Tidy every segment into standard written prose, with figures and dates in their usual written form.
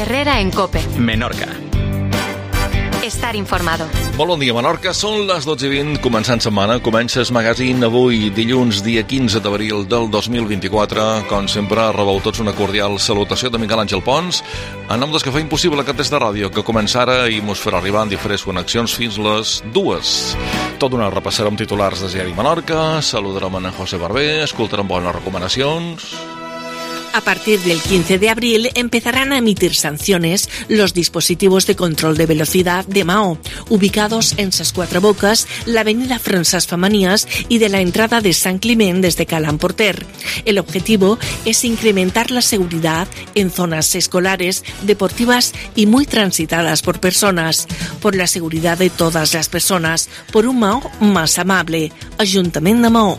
Herrera en COPE. Menorca. Estar informado. Molt bon dia, Menorca. Són les 12:20, començant setmana. Comença el magazín avui, dilluns, dia 15 d'abril del 2024. Com sempre, rebeu tots una cordial salutació de Miquel Àngel Pons, en nom dels que fa impossible aquest test de ràdio, que comença ara i mos farà arribar en diferents connexions fins les 2. Tot d'una repassarem titulars de Diari Menorca, saludarem a José Barber, escoltarem bones recomanacions. A partir del 15 de abril empezarán a emitir sanciones los dispositivos de control de velocidad de Maó, ubicados en Ses Quatre Boques, la avenida Francesc Famanías y de la entrada de San Climent desde Calan Porter. El objetivo es incrementar la seguridad en zonas escolares, deportivas y muy transitadas por personas, por la seguridad de todas las personas, por un Maó más amable. Ayuntamiento de Maó.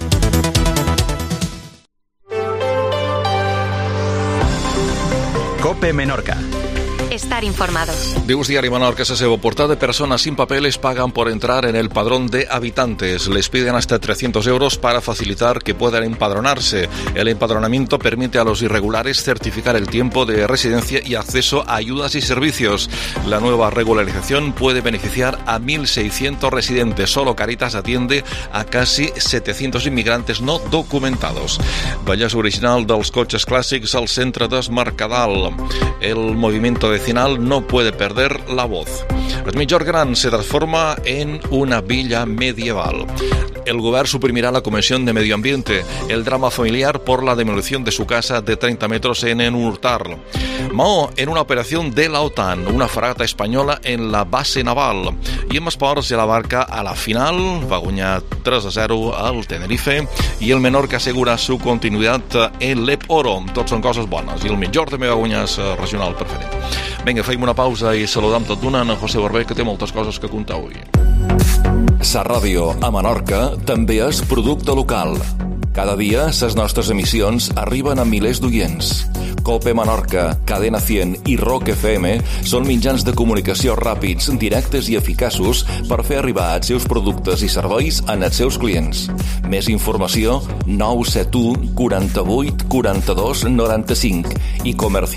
COPE Menorca. Estar informado. Dius Diari Menorca, la seva portada: personas sin papeles pagan por entrar en el padrón de habitantes. Les piden hasta 300 euros para facilitar que puedan empadronarse. El empadronamiento permite a los irregulares certificar el tiempo de residencia y acceso a ayudas y servicios. La nueva regularización puede beneficiar a 1.600 residentes. Solo Caritas atiende a casi 700 inmigrantes no documentados. Bellesa original dels cotxes clàssics al centre del Mercadal. El movimiento vecinal no puede perder la voz. El Migjorn Gran se transforma en una villa medieval. El gobierno suprimirá la Comisión de Medio Ambiente. El drama familiar por la demolición de su casa de 30 metros en Enurtar. Maó en una operación de la OTAN. Una fragata española en la base naval. I en esports, ja la Barca a la final va guanyar 3-0 al Tenerife i el Menorca assegura su continuïtat en l'Ep Oro. Tots són coses bones. I el Migjorn també va guanyar el regional preferent. Vinga, feim una pausa i saludam tot d'una a José Barber, que té moltes coses que contar avui. Sa ràdio a Menorca també és producte local. Cada dia, les nostres emissions arriben a milers d'oients. COPE Menorca, Cadena 100 i Rock FM són mitjans de comunicació ràpids, directes i eficaços per fer arribar els seus productes i serveis als seus clients. Més informació, 971 48 42 95 i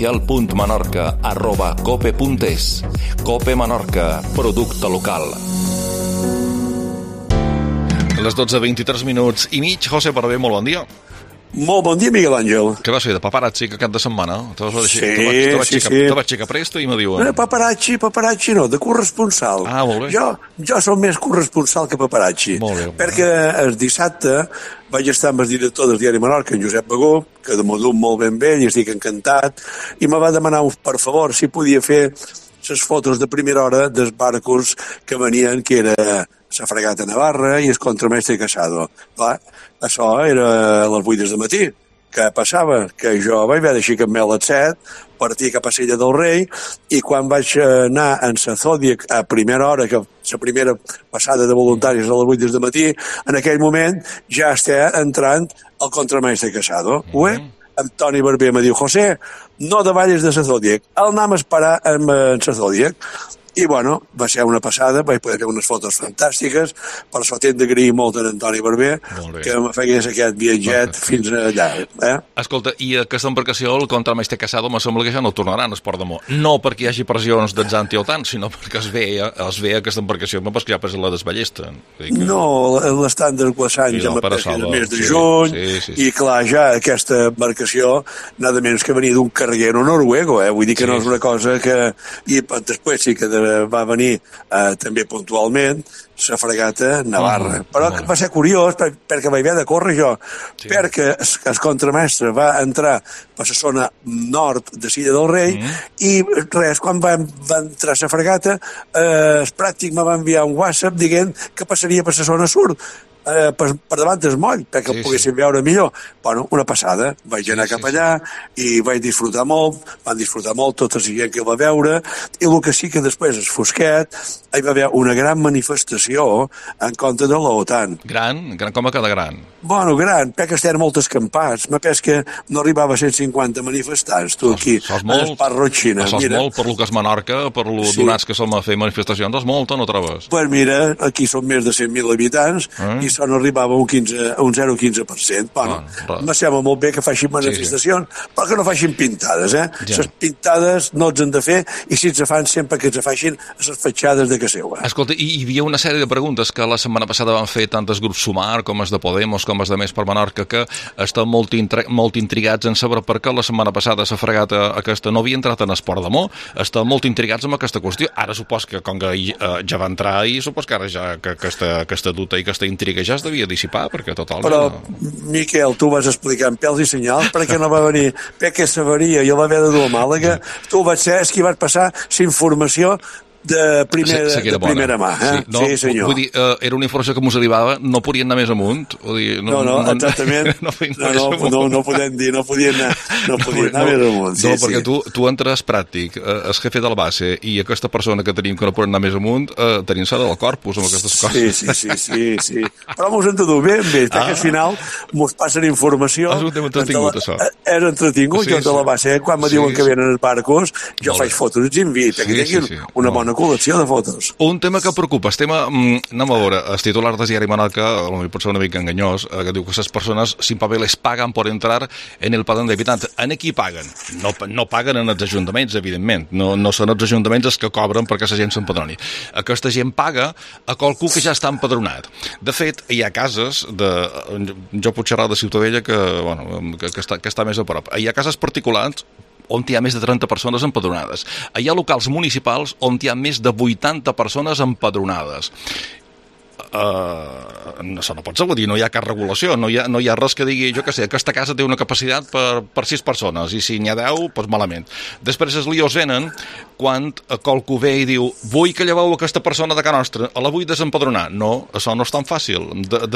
comercial.menorca@cope.es. COPE Menorca, producte local. A les 12:23 i mig, José Barber, molt bon dia. Molt bon dia, Miguel Àngel. Què vas fer, de paparazzi cap de setmana? Te vaig aixecar presto i me diuen... No, paparazzi no, de corresponsal. Ah, molt bé. Jo som més corresponsal que paparazzi. Molt bé. Perquè el dissabte vaig estar amb el director del Diari Menorca, en Josep Bagó, que de modul molt ben vell, i estic encantat, i me va demanar, per favor, si podia fer les fotos de primera hora dels barcos que venien, que era la fregata Navarra i el contramestre Casado. Clar, això era a les 8 del matí. Què passava? Que jo vaig haver d'aixecar amb a les 7, partir cap a Sella del Rei, i quan vaig anar en la Zodiac a primera hora, que la primera passada de voluntaris a les 8 del matí, en aquell moment ja està entrant el contramestre Casado. Antoni Barber me diu: José, no davalles de la Zodiac, el anem a esperar amb la Zodiac. I, bueno, va ser una passada, vaig poder fer unes fotos fantàstiques, per això t'hem d'agrair molt a Antoni Barber, que me fegués aquest viatget fins allà. Escolta, i aquesta embarcació, el contramestre Casado, me sembla que ja no tornaran al Port de Maó. No perquè hi hagi pressions dels anti-OTAN, sinó perquè es ve aquesta embarcació, no pas que ja per la desballesta. No, l'estan desglaçant ja el mes de juny, i clar, ja aquesta embarcació, nada menys que venia d'un carguero noruego, vull dir que no és una cosa que... I després sí que va venir també puntualment la fregata Navarra. Però va ser curiós perquè vaig haver de córrer jo, perquè el contramestre va entrar per la zona nord de Silla del Rei i res, quan va entrar la fregata, el pràctic me va enviar un WhatsApp dient que passaria per la zona sud, per davant del moll, perquè el poguéssim veure millor. Bueno, una passada. Vaig anar cap allà i vaig disfrutar molt, van disfrutar molt tota la gent que el va veure, i el que sí que després, el fosquet, hi va haver una gran manifestació en contra de l'OTAN. Gran com a cada gran. Bueno, gran, perquè estaven molt escampats. Me pens que no arribava a 150 manifestants, tu, aquí, a l'Espart Rotxina. Sos molt, per lo que és Menorca, per lo donats que som a fer manifestacions, és molt, no trobes? Pues mira, aquí són més de 100.000 habitants, i això no arribava a un 0,15%. Bueno, me sembla molt bé que facin manifestacions, però que no facin pintades, Les pintades no els han de fer, i si els fan sempre que els facin a les fatxades de casa seva. Escolta, hi havia una sèrie de preguntes que la setmana passada van fer tant els grups Sumar com els de Podemos com els de Més per Menorca, que estan molt intrigats en saber per què la setmana passada la fregata aquesta no havia entrat en Esport d'Amor. Estan molt intrigats amb aquesta qüestió. Ara supos que, com que ja va entrar ahir, supos que ara ja que aquesta dubte i aquesta intriga ja es devia dissipar, perquè total... Però, Miquel, tu vas explicar en pèls i senyals perquè no va venir, perquè s'avaria i el va haver de dur a Màlaga. Tu vas ser qui vas passar la informació de primera mà. Sí, senyor. Vull dir, era una informació que mos arribava, no podien anar més amunt. Exactament. No podien dir, no podien anar més amunt. No, perquè tu entres pràctic, el jefe del base, i aquesta persona que tenim que no pot anar més amunt, tenim sala del corpus amb aquestes coses. Sí. Però mos han de dur bé, perquè al final mos passen informació. És un tema entretingut, això. És entretingut, jo de la base, quan me diuen que venen els barcos, jo faig fotos i els invito, que tinguin una bona col·lecció de fotos. Un tema que preocupa, anem a veure, el titular de Diari Menorca, pot ser una mica enganyós, que diu que les persones sin papeles pagan por entrar en el padrón d'habitants. En qui paguen? No paguen en els ajuntaments, evidentment. No són els ajuntaments els que cobren perquè la gent s'empadroni. Aquesta gent paga a qualcú que ja està empadronat. De fet, hi ha cases jo puc xerrar de Ciutadella que està més a prop. Hi ha cases particulars on hi ha més de 30 persones empadronades. Hi ha locals municipals on hi ha més de 80 persones empadronades. Això no pot ser, vull dir, no hi ha cap regulació, no hi ha res que digui, jo què sé, aquesta casa té una capacitat per 6 persones, i si n'hi ha 10, doncs malament. Després els lios venen quan qualcú ve i diu vull que lleveu aquesta persona de casa nostra, la vull desempadronar. No, això no és tan fàcil.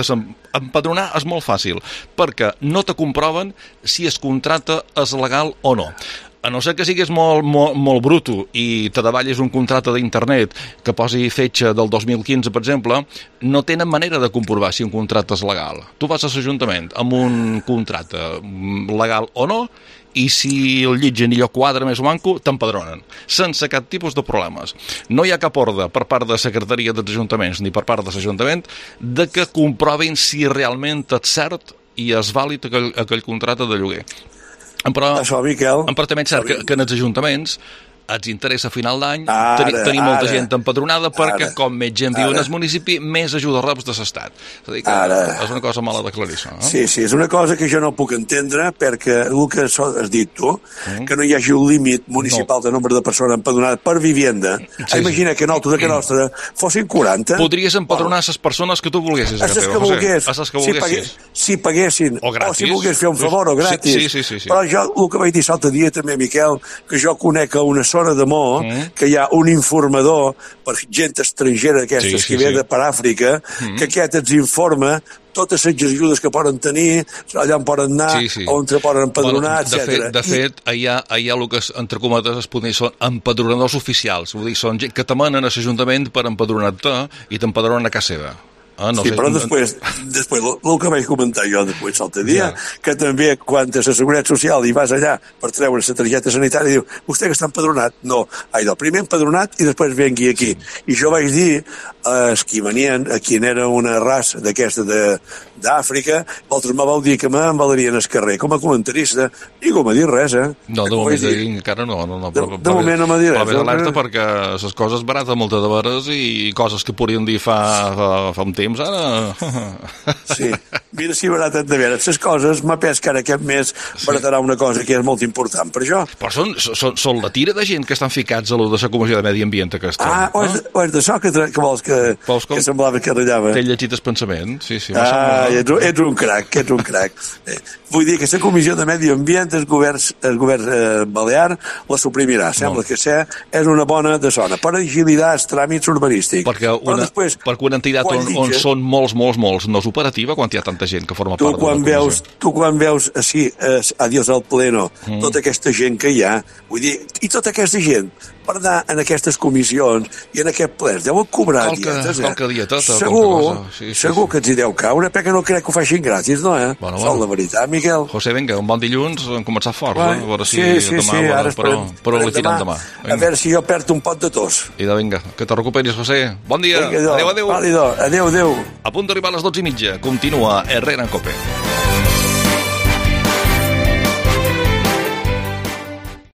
Empadronar és molt fàcil, perquè no te comproven si es contracte és legal o no. A no ser que siguis molt bruto i te davallis un contracte d'internet que posi fetge del 2015, per exemple, no tenen manera de comprovar si un contracte és legal. Tu vas a l'Ajuntament amb un contracte legal o no, i si el llitgen i allò quadra més o manco, t'empadronen, sense cap tipus de problemes. No hi ha cap ordre per part de la Secretaria dels Ajuntaments ni per part de l'Ajuntament de que comprovin si realment és cert i és vàlid aquell contracte de lloguer. Però també és cert que en els ajuntaments els interessa a final d'any tenir molta gent empadronada perquè com més gent viu en el municipi, més ajuda reps de l'Estat. És a dir, que és una cosa mala d'aclarir això. Sí, és una cosa que jo no puc entendre perquè el que has dit tu, que no hi hagi un límit municipal de nombre de persones empadronades per vivienda. Imagina que nosaltres a casa nostra fossin 40. Podries empadronar les persones que tu volguessis. A les que volguessis. Si paguessin, o si volgués fer un favor o gratis. Però jo, el que vaig dir l'altre dia també, Miquel, que jo conec a una zona de Mó, que hi ha un informador per gent estrangera d'aquestes que ve per Àfrica, que aquest ens informa totes les ajudes que poden tenir, allà on poden anar, on se poden empadronar, etc. De fet, hi ha el que, entre cometes, es pot dir, són empadronadors oficials. Vull dir, són gent que t'amanen a l'Ajuntament per empadronar-te i t'empadronen a casa seva. Però després el que vaig comentar jo després l'altre dia, que també quan a la Seguretat Social hi vas allà per treure la targeta sanitària, diu, vostè que està empadronat? No, primer empadronat i després vengui aquí. I jo vaig dir qui venien, qui era una raça d'aquesta d'Àfrica, vosaltres me vau dir que m'envalerien al carrer com a comentarista, ningú m'ha dit res, No, de moment encara no. De moment no m'ha dit res. Va alerta perquè les coses barates moltes de veres i coses que podien dir fa un temps ara... Sí, mira si baratet de veure. Les coses, m'ha pes que ara aquest mes baratarà una cosa que és molt important per això. Però són la tira de gent que estan ficats a lo de la Comissió de Medi Ambient aquesta. O és d'això que vols que semblava que ratllava. T'he llegit el pensament, sí. Ets un crac. Vull dir que la Comissió de Medi Ambient, el govern balear, la suprimirà. Sembla que és una bona de zona per agilitar els tràmits urbanístics. Perquè una entitat on són molts, no és operativa quan hi ha tanta gent que forma part de la comissió. Tu quan veus així, adiós al pleno, tota aquesta gent que hi ha, vull dir, i tota aquesta gent per anar en aquestes comissions i en aquest ple deuen cobrar dietes, Qualque dieteta. Segur que ens hi deu caure, perquè no crec que ho facin gratis, no, eh? Bueno. La veritat, Miquel. José, vinga, un bon dilluns, hem començat fort, a veure si demà, ara però li tirem demà. A veure si jo perdo un pot de tos. I vinga, que te recuperis, José. Bon dia. Adéu. A punt d'arribar a les 12:30. Continua Herrera en Cope.